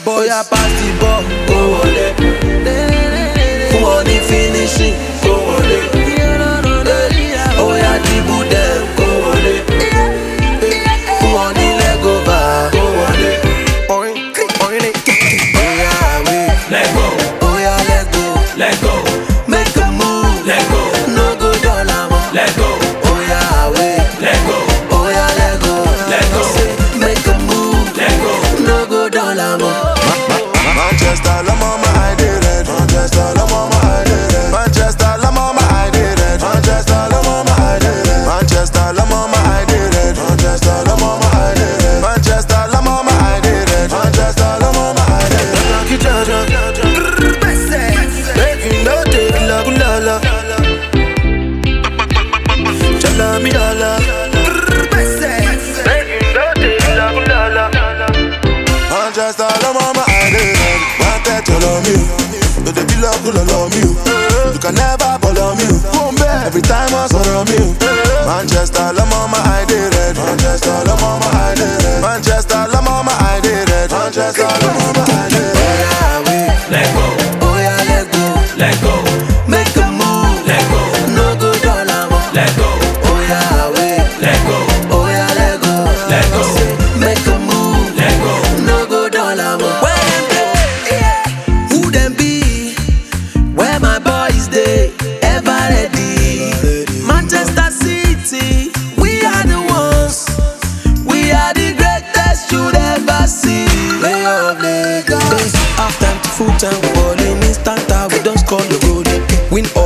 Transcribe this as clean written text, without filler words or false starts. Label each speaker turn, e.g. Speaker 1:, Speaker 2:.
Speaker 1: boys. Oya pass the ball, go wọlé. Fún wọn ní finishing, go wọlé. Oya dribble them, go wọlé. Fún wọn ní leg over, go wọlé. Oya away,
Speaker 2: Let go,
Speaker 1: oya let go.
Speaker 2: let go,
Speaker 1: Make a move,
Speaker 2: let go,
Speaker 1: no go dollar mo.
Speaker 2: let go,
Speaker 1: Oya away,
Speaker 2: let go,
Speaker 1: oya let go.
Speaker 2: let go,
Speaker 1: Make a move,
Speaker 2: let go.
Speaker 1: no go dollar mo.
Speaker 3: Manchester, la mama, I did it. Manchester, la mama, I did it. Manchester, la mama, I did it. Manchester, la mama, I did it. Manchester, la mama, I did it. Manchester, la mama, I did it. Manchester, la mama, I did it. Manchester, la mama, I did it. Making no day, la gulala. Chala mi dala. Making no day, la gulala. Manchester, la mama, I did it. Wanted to love you. Do they be love to love you? You can never follow me. Every time I saw you. Manchester, la mama, I did it. Manchester, la mama, I did it. Manchester, la mama, I did it. Manchester, la mama, I did it.
Speaker 1: Oya away,
Speaker 2: Let go,
Speaker 1: oya let go.
Speaker 2: let go,
Speaker 1: Make a move,
Speaker 2: let go,
Speaker 1: no go dollar mo.
Speaker 2: let go,
Speaker 1: Oya away,
Speaker 2: let go,
Speaker 1: oya let go.
Speaker 2: let go,
Speaker 1: Make a move,
Speaker 2: let go.
Speaker 1: no go dollar mo. Where them dey? Who them be? Where my boys dey? Ever ready? Manchester City, we are the ones. We are the greatest you'd ever see. Play of Lagos. Half time to full time, we ballin'.